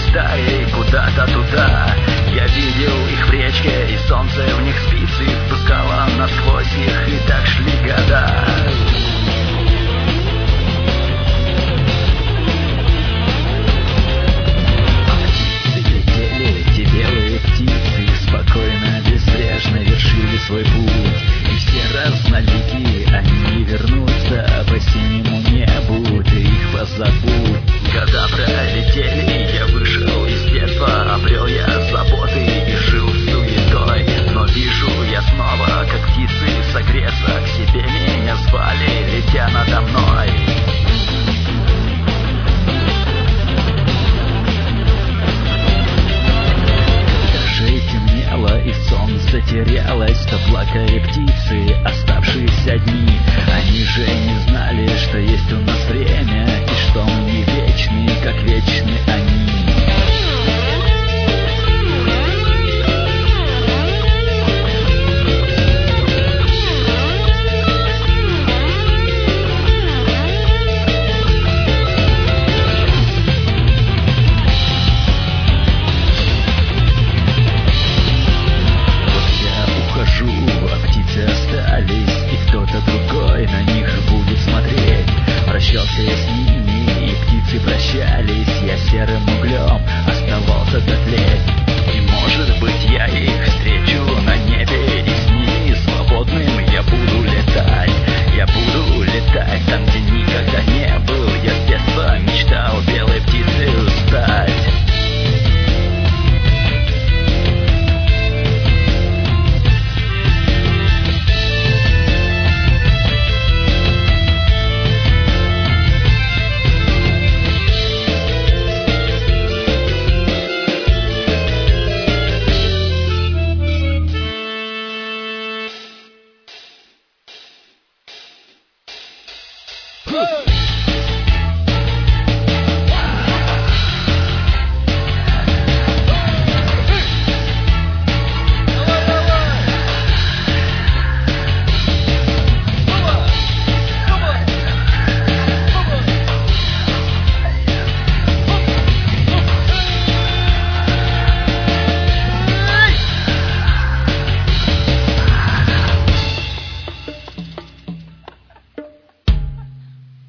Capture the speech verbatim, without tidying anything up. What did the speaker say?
стаей куда-то туда. Я видел их в речке, и солнце в них спицы впускало насквозь их, и так шли года. Спокойно, безбрежно вершили свой путь, и все разнолики, они не вернутся по синему небу, ты их позабудь. Года пролетели, я вышел из детства, обрел я заботы и жил суетой. Но вижу я снова, как птицы согреться к себе меня звали, летя надо мной. И солнце терялось, то плакали птицы, оставшиеся дни. Они же не знали, что есть у нас время, и что мы не вечны, как вечны они. Остались, и кто-то другой на них будет смотреть. Прощался я с ними, и птицы прощались, я серым углем оставался дотлеть. И может быть я их встречу на небе, и с ними свободным я буду летать. Я буду летать там, где никогда не